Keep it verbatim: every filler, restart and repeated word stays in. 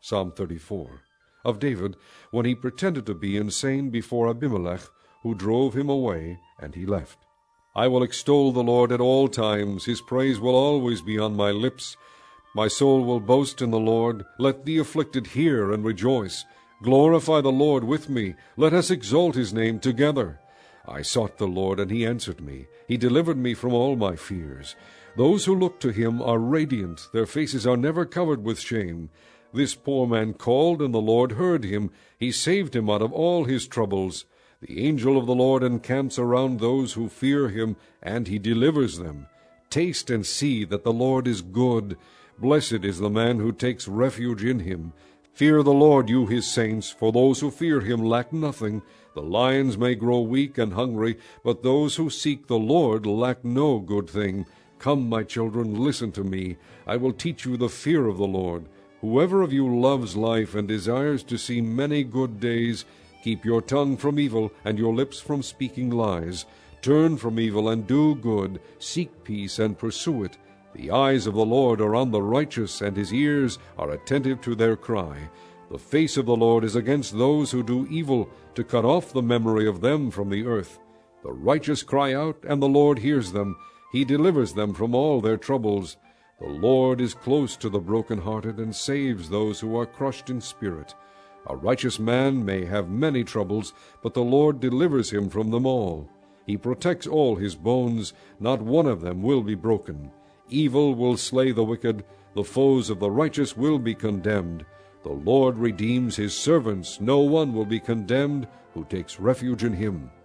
Psalm thirty-four. Of David, when he pretended to be insane before Abimelech, who drove him away, and he left. I will extol the Lord at all times. His praise will always be on my lips. My soul will boast in the Lord. Let the afflicted hear and rejoice. Glorify the Lord with me. Let us exalt his name together. I sought the Lord, and he answered me. He delivered me from all my fears. Those who look to him are radiant. Their faces are never covered with shame. This poor man called, and the Lord heard him. He saved him out of all his troubles. The angel of the Lord encamps around those who fear him, and he delivers them. Taste and see that the Lord is good. Blessed is the man who takes refuge in him. Fear the Lord, you his saints, for those who fear him lack nothing. The lions may grow weak and hungry, but those who seek the Lord lack no good thing. Come, my children, listen to me. I will teach you the fear of the Lord. Whoever of you loves life and desires to see many good days, keep your tongue from evil and your lips from speaking lies. Turn from evil and do good. Seek peace and pursue it. The eyes of the Lord are on the righteous, and his ears are attentive to their cry. The face of the Lord is against those who do evil, to cut off the memory of them from the earth. The righteous cry out, and the Lord hears them. He delivers them from all their troubles. The Lord is close to the brokenhearted, and saves those who are crushed in spirit. A righteous man may have many troubles, but the Lord delivers him from them all. He protects all his bones. Not one of them will be broken. Evil will slay the wicked. The foes of the righteous will be condemned. The Lord redeems his servants. No one will be condemned who takes refuge in him.